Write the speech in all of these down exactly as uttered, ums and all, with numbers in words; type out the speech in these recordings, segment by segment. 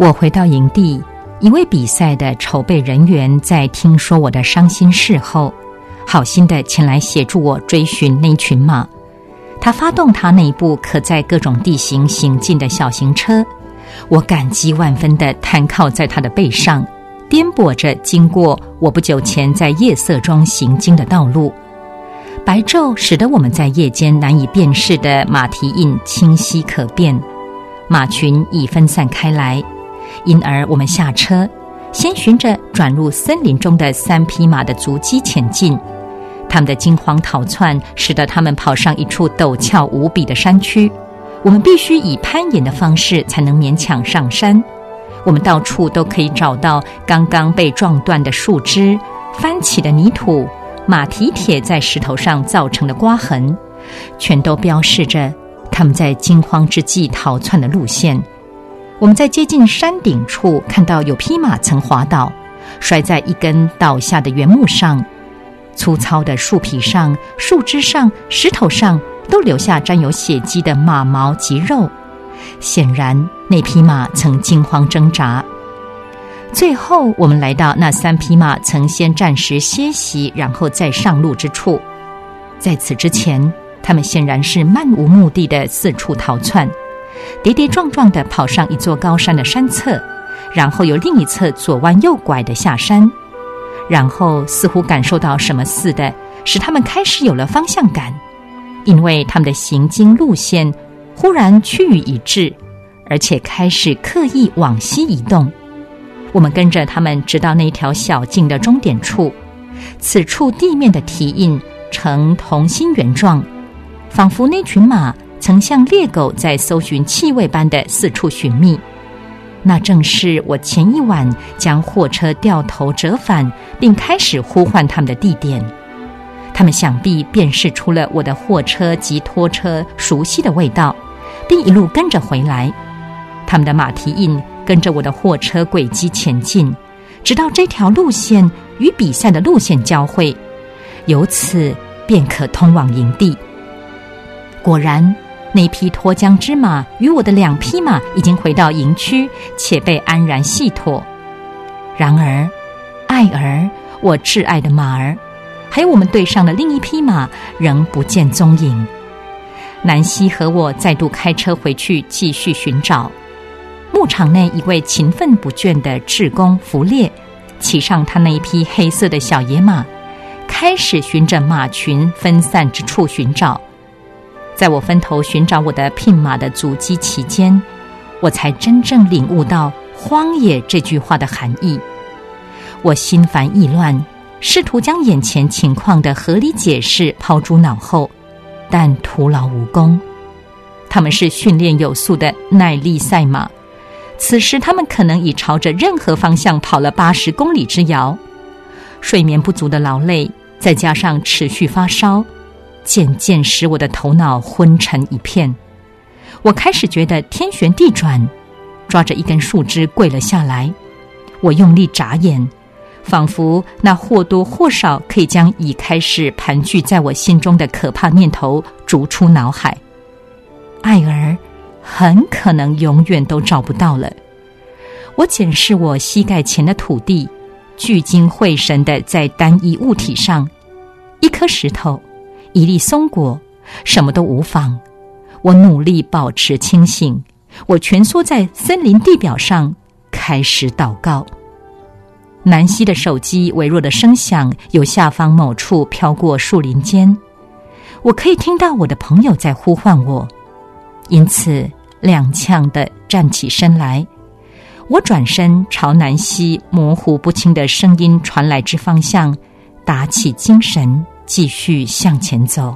我回到营地，一位比赛的筹备人员在听说我的伤心事后，好心地前来协助我追寻那群马。他发动他那部可在各种地形行进的小型车，我感激万分地瘫靠在他的背上，颠簸着经过我不久前在夜色中行经的道路。白昼使得我们在夜间难以辨识的马蹄印清晰可辨，马群已分散开来，因而我们下车，先循着转入森林中的三匹马的足迹前进。他们的惊慌逃窜使得他们跑上一处陡峭无比的山区，我们必须以攀岩的方式才能勉强上山。我们到处都可以找到刚刚被撞断的树枝、翻起的泥土、马蹄铁在石头上造成的刮痕，全都标示着他们在惊慌之际逃窜的路线。我们在接近山顶处看到有匹马曾滑倒，摔在一根倒下的原木上，粗糙的树皮上、树枝上、石头上都留下沾有血迹的马毛及肉，显然那匹马曾惊慌挣扎。最后我们来到那三匹马曾先暂时歇息然后再上路之处，在此之前他们显然是漫无目的的四处逃窜，跌跌撞撞地跑上一座高山的山侧，然后由另一侧左弯右拐地下山，然后似乎感受到什么似的，使他们开始有了方向感，因为他们的行经路线忽然趋于一致，而且开始刻意往西移动。我们跟着他们直到那条小径的终点处，此处地面的蹄印呈同心圆状，仿佛那群马曾像猎狗在搜寻气味般的四处寻觅。那正是我前一晚将货车掉头折返并开始呼唤他们的地点。他们想必辨识出了我的货车及拖车熟悉的味道，并一路跟着回来。他们的马蹄印跟着我的货车轨迹前进，直到这条路线与比赛的路线交汇，由此便可通往营地。果然，那匹脱缰之马与我的两匹马已经回到营区，且被安然系妥。然而，爱儿，我挚爱的马儿，还有我们队上的另一匹马仍不见踪影。南希和我再度开车回去继续寻找。牧场内一位勤奋不倦的志工弗列骑上他那一匹黑色的小野马，开始循着马群分散之处寻找。在我分头寻找我的聘马的足迹期间，我才真正领悟到荒野这句话的含义。我心烦意乱，试图将眼前情况的合理解释抛诸脑后，但徒劳无功。他们是训练有素的耐力赛马，此时他们可能已朝着任何方向跑了八十公里之遥。睡眠不足的劳累，再加上持续发烧，渐渐使我的头脑昏沉一片。我开始觉得天旋地转，抓着一根树枝跪了下来。我用力眨眼，仿佛那或多或少可以将已开始盘踞在我心中的可怕念头逐出脑海。爱儿很可能永远都找不到了。我检视我膝盖前的土地，聚精会神地在单一物体上，一颗石头，一粒松果，什么都无妨。我努力保持清醒，我蜷缩在森林地表上，开始祷告。南希的手机微弱的声响由下方某处飘过树林间，我可以听到我的朋友在呼唤我，因此踉跄地站起身来。我转身朝南希模糊不清的声音传来之方向打起精神，继续向前走。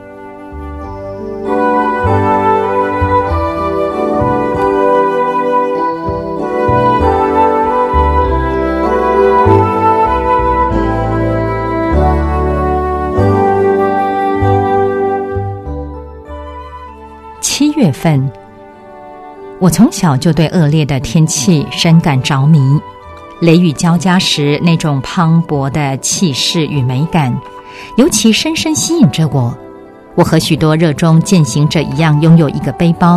七月份，我从小就对恶劣的天气深感着迷。雷雨交加时那种磅礴的气势与美感，尤其深深吸引着我。我和许多热衷健行者一样，拥有一个背包，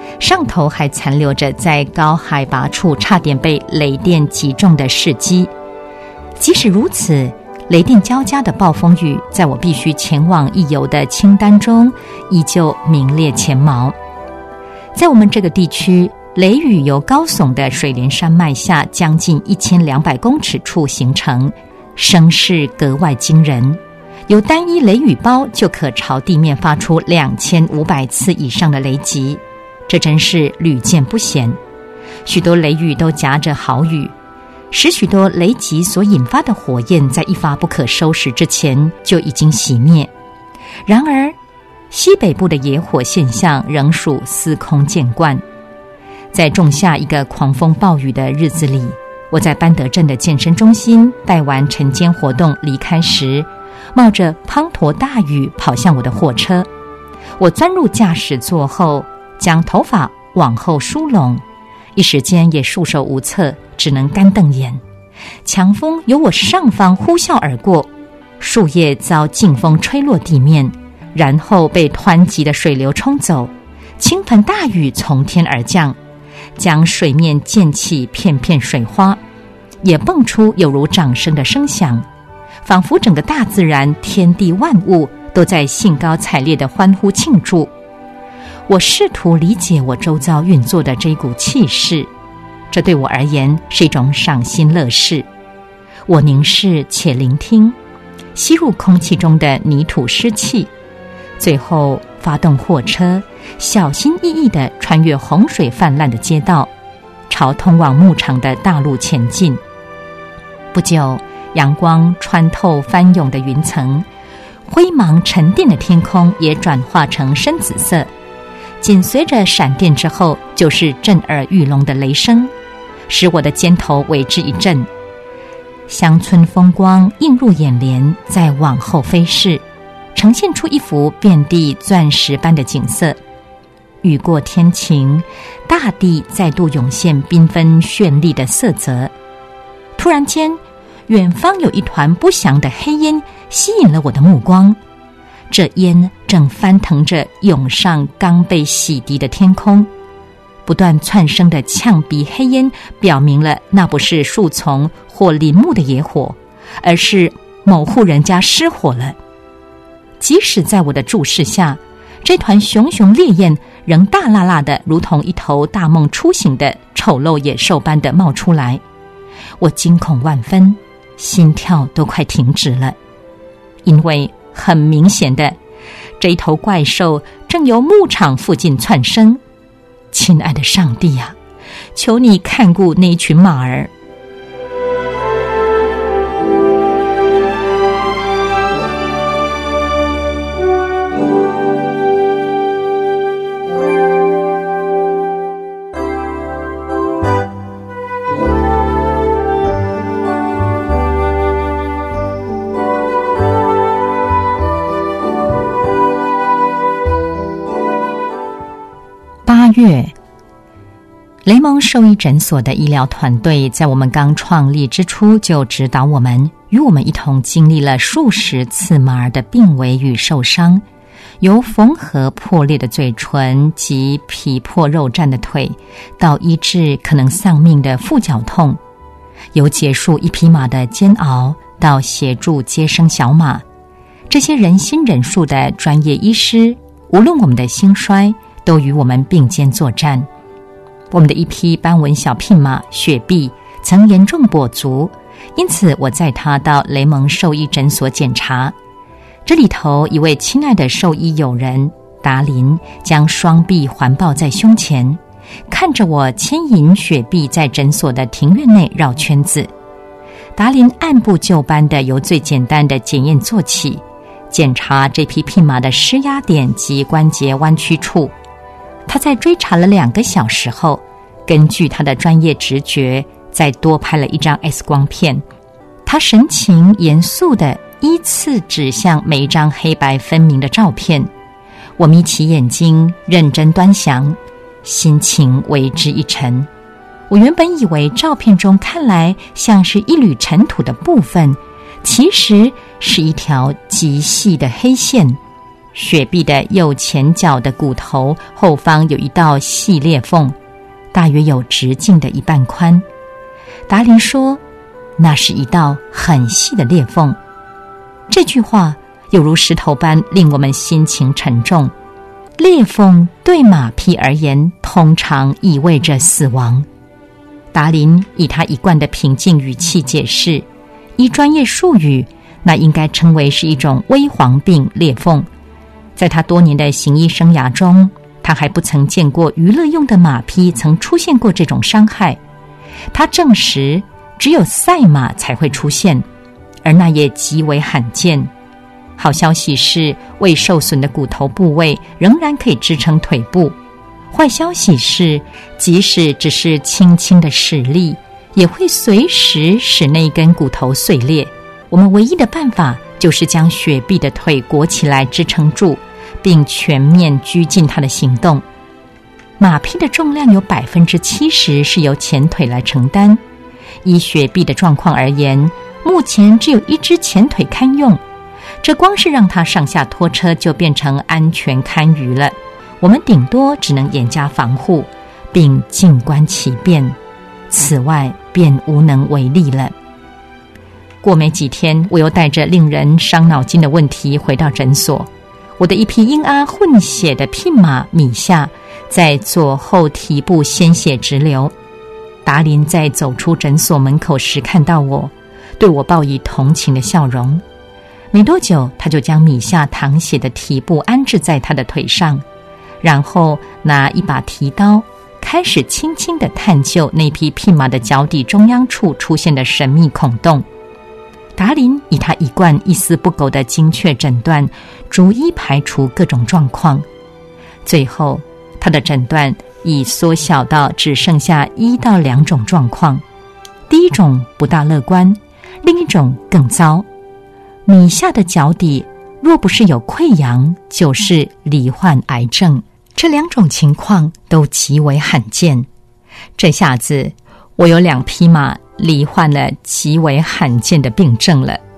上头还残留着在高海拔处差点被雷电击中的事迹。即使如此，雷电交加的暴风雨在我必须前往一游的清单中依旧名列前茅。在我们这个地区，雷雨由高耸的水帘山脉下将近一千两百公尺处形成，声势格外惊人，有单一雷雨包就可朝地面发出两千五百次以上的雷击，这真是屡见不鲜。许多雷雨都夹着豪雨，使许多雷击所引发的火焰在一发不可收拾之前就已经熄灭。然而西北部的野火现象仍属司空见惯。在仲夏一个狂风暴雨的日子里，我在班德镇的健身中心带完晨间活动离开时，冒着滂沱大雨跑向我的货车。我钻入驾驶座后，将头发往后梳拢，一时间也束手无策，只能干瞪眼。强风由我上方呼啸而过，树叶遭劲风吹落地面，然后被湍急的水流冲走。倾盆大雨从天而降，将水面溅起片片水花，也蹦出有如掌声的声响，仿佛整个大自然天地万物都在兴高采烈地欢呼庆祝。我试图理解我周遭运作的这股气势，这对我而言是一种赏心乐事。我凝视且聆听，吸入空气中的泥土湿气，最后发动货车，小心翼翼地穿越洪水泛滥的街道，朝通往牧场的大路前进。不久，阳光穿透翻涌的云层，灰茫沉淀的天空也转化成深紫色。紧随着闪电之后，就是震耳欲聋的雷声，使我的肩头为之一震。乡村风光映入眼帘，再往后飞逝，呈现出一幅遍地钻石般的景色。雨过天晴，大地再度涌现缤纷绚丽的色泽。突然间，远方有一团不祥的黑烟吸引了我的目光，这烟正翻腾着涌上刚被洗涤的天空，不断窜升的呛鼻黑烟表明了那不是树丛或林木的野火，而是某户人家失火了。即使在我的注视下，这团熊熊烈焰仍大辣辣的，如同一头大梦初醒的丑陋野兽般的冒出来。我惊恐万分，心跳都快停止了，因为很明显的，这一头怪兽正由牧场附近窜升。亲爱的上帝啊，求你看顾那一群马儿。八月，雷蒙兽医诊所的医疗团队在我们刚创立之初就指导我们，与我们一同经历了数十次马儿的病危与受伤，由缝合破裂的嘴唇及皮破肉绽的腿，到医治可能丧命的腹绞痛，由结束一匹马的煎熬到协助接生小马。这些仁心仁术的专业医师，无论我们的兴衰，都与我们并肩作战。我们的一匹斑纹小牝马雪碧曾严重跛足，因此我载它到雷蒙兽医诊所检查。这里头一位亲爱的兽医友人达林将双臂环抱在胸前，看着我牵引雪碧在诊所的庭院内绕圈子。达林按部就班地由最简单的检验做起，检查这匹牝马的施压点及关节弯曲处。他在追查了两个小时后，根据他的专业直觉，再多拍了一张 X 光片。他神情严肃地依次指向每一张黑白分明的照片。我眯起眼睛，认真端详，心情为之一沉。我原本以为照片中看来像是一缕尘土的部分，其实是一条极细的黑线。 雪碧的右前脚的骨头后方有一道细裂缝，大约有直径的一半宽。达林说，那是一道很细的裂缝。这句话犹如石头般令我们心情沉重。裂缝对马匹而言通常意味着死亡。达林以他一贯的平静语气解释，依专业术语，那应该称为是一种微黄病裂缝。在他多年的行医生涯中，他还不曾见过娱乐用的马匹曾出现过这种伤害。他证实只有赛马才会出现，而那也极为罕见。好消息是，未受损的骨头部位仍然可以支撑腿部。坏消息是，即使只是轻轻的使力，也会随时使那根骨头碎裂。我们唯一的办法就是将雪碧的腿裹起来支撑住，并全面拘禁他的行动。马匹的重量有百分之七十是由前腿来承担。以雪碧的状况而言，目前只有一只前腿堪用，这光是让他上下拖车就变成安全堪虞了。我们顶多只能严加防护，并静观其变，此外便无能为力了。过没几天，我又带着令人伤脑筋的问题回到诊所。我的一匹英阿混血的牝马米夏在左后蹄部鲜血直流。达林在走出诊所门口时看到我，对我报以同情的笑容。没多久，他就将米夏淌血的蹄部安置在他的腿上，然后拿一把提刀开始轻轻地探究那匹牝马的脚底中央处出现的神秘孔洞。达林以他一贯一丝不苟的精确诊断，逐一排除各种状况。最后，他的诊断已缩小到只剩下一到两种状况。第一种不大乐观，另一种更糟。米夏的脚底若不是有溃疡，就是罹患癌症。这两种情况都极为罕见。这下子，我有两匹马罹患了极为罕见的病症了。